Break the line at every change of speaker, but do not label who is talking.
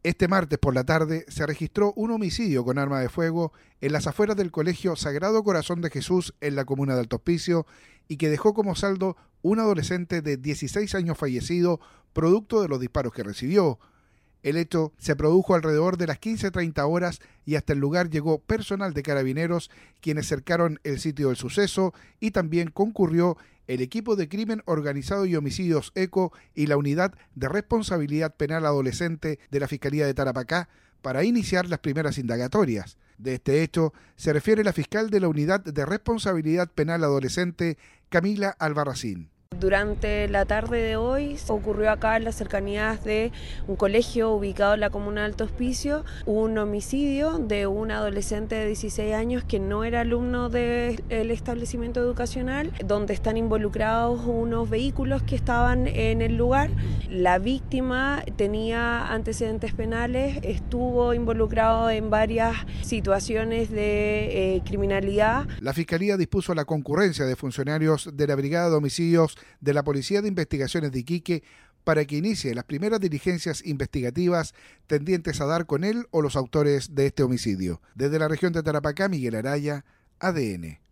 Este martes por la tarde se registró un homicidio con arma de fuego en las afueras del Colegio Sagrado Corazón de Jesús en la comuna de Alto Hospicio y que dejó como saldo un adolescente de 16 años fallecido producto de los disparos que recibió. El hecho se produjo alrededor de las 15:30 horas y hasta el lugar llegó personal de Carabineros, quienes cercaron el sitio del suceso, y también concurrió el equipo de crimen organizado y homicidios ECO y la unidad de responsabilidad penal adolescente de la Fiscalía de Tarapacá para iniciar las primeras indagatorias. De este hecho se refiere la fiscal de la unidad de responsabilidad penal adolescente, Camila Albarracín.
Durante la tarde de hoy ocurrió acá en las cercanías de un colegio ubicado en la comuna de Alto Hospicio un homicidio de un adolescente de 16 años que no era alumno del establecimiento educacional, donde están involucrados unos vehículos que estaban en el lugar. La víctima tenía antecedentes penales, estuvo involucrado en varias situaciones de criminalidad.
La Fiscalía dispuso la concurrencia de funcionarios de la Brigada de Homicidios de la Policía de Investigaciones de Iquique para que inicie las primeras diligencias investigativas tendientes a dar con él o los autores de este homicidio. Desde la región de Tarapacá, Miguel Araya, ADN.